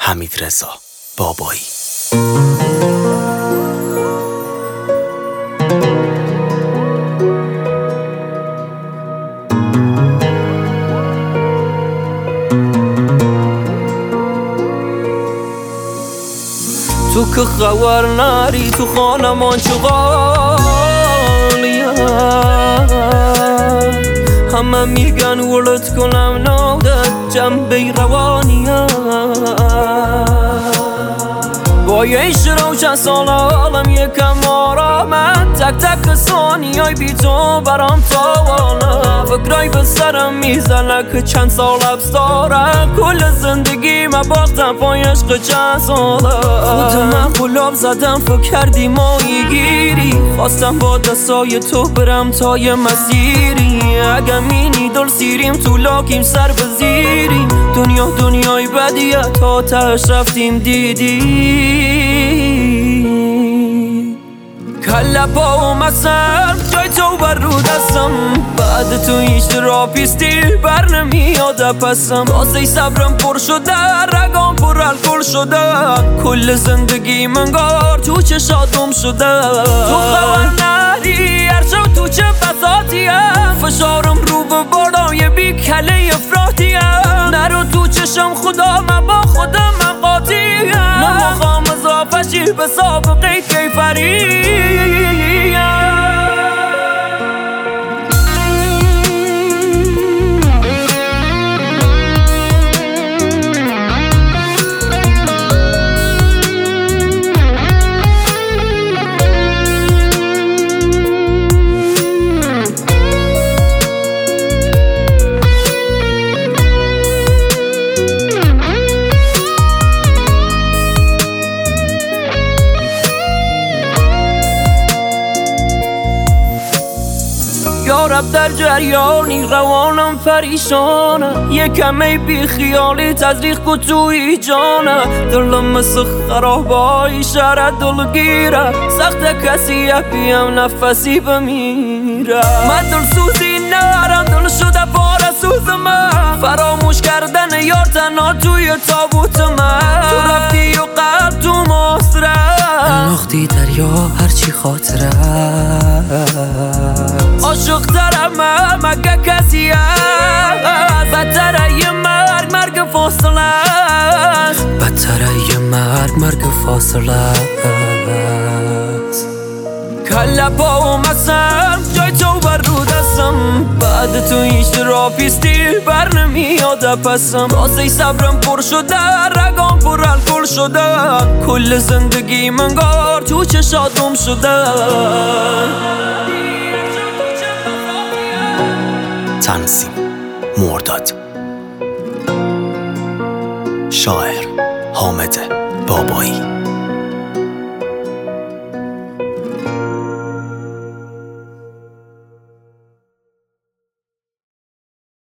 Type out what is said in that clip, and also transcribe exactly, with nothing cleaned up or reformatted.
حمیدرضا بابایی. تو که خبر نری تو خانمان چغالیه، همه میگن ولد کنم نادت جنبه روانیه. با یه روشن سال عالم یکم آرامه، تک تک ثانیه‌ی بی تو برام تاوانه. فکرای به سرم میزنه که چند سال حبس داره، کل زندگی من باختم پای عشق چند ساله. خودم قلاب زدم فکر کردی مایی گیری، خواستم با دستای تو برم تا یه مسیری. اگه مینی دل سیریم تو لاکیم سر بزیریم، دنیا دنیای بدیه تا تهش رفتیم دیدی. کله پا اومدم جای تو بر رو دستم، بعد تو هیچ را پیستی بر نمیاد پسم. واسه صبرم پر شده رگام پر الکل شده، کل زندگی منگار تو چشاتم شده. تو خبر نری هر شب تو چه بساتیه، فشارم رو به بالای بی کله افراطیه. نرو تو چشم خدا من با خودم من قاطیه، نمخوام اضافه شی به سابقه کیفری. یارب در جریانی روانم پریشانه، یکمی بی خیالی تزریق کو توی جانه. دلم مثل خرابای شهر دلگیره، سخت کسی اپیم نفسی بمیره. من دل سوزی نرم دل شده پاره سوز من، فراموش کردن یار تنها توی تابوت من. تو رفتی و قلب تو مصره انداختی دریا هرچی خاطره. عاشق ترم مگه کسی هست، بدتره یه مرگ مرگ فاصله است. بدتره یه مرگ مرگ فاصله است. کله پا اومدم جای تو بر رو دستم، بعد تو هیچ را پیستی بر نمیاد پسم. واسه صبرم پر شده رگام پر الکل شده، کل زندگی منگار تو چشاتم شده. تنظیم مرداد، شاعر حامد بابایی.